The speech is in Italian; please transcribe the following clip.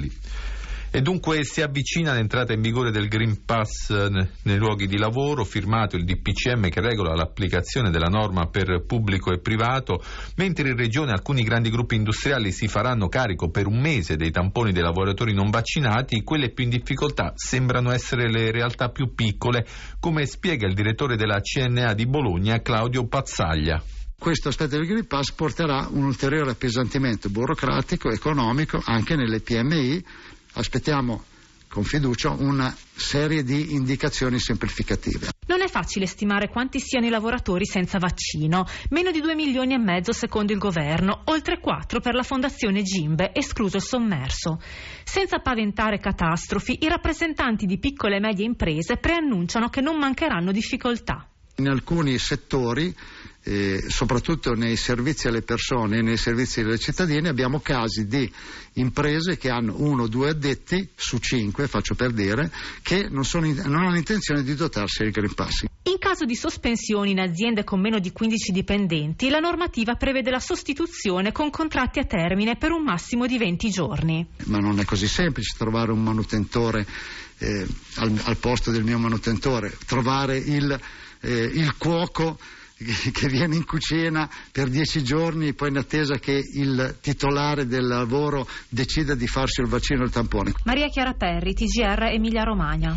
locali. E dunque si avvicina l'entrata in vigore del Green Pass nei luoghi di lavoro, firmato il DPCM che regola l'applicazione della norma per pubblico e privato, mentre in regione alcuni grandi gruppi industriali si faranno carico per un mese dei tamponi dei lavoratori non vaccinati. Quelle più in difficoltà sembrano essere le realtà più piccole, come spiega il direttore della CNA di Bologna, Claudio Pazzaglia. Questo aspetto del Green Pass porterà un ulteriore appesantimento burocratico, economico anche nelle PMI. Aspettiamo con fiducia una serie di indicazioni semplificative. Non è facile stimare quanti siano i lavoratori senza vaccino. Meno di 2,5 milioni secondo il governo, oltre 4 per la fondazione Gimbe, escluso il sommerso. Senza paventare catastrofi, i rappresentanti di piccole e medie imprese preannunciano che non mancheranno difficoltà. In alcuni settori, soprattutto nei servizi alle persone e nei servizi ai cittadini, abbiamo casi di imprese che hanno 1 o 2 addetti su 5, faccio per dire, che non hanno intenzione di dotarsi del Green Pass. In caso di sospensioni in aziende con meno di 15 dipendenti, la normativa prevede la sostituzione con contratti a termine per un massimo di 20 giorni. Ma non è così semplice trovare un manutentore al posto del mio manutentore, trovare il cuoco che viene in cucina per 10 giorni poi in attesa che il titolare del lavoro decida di farsi il vaccino o il tampone. Maria Chiara Perri, TGR Emilia Romagna.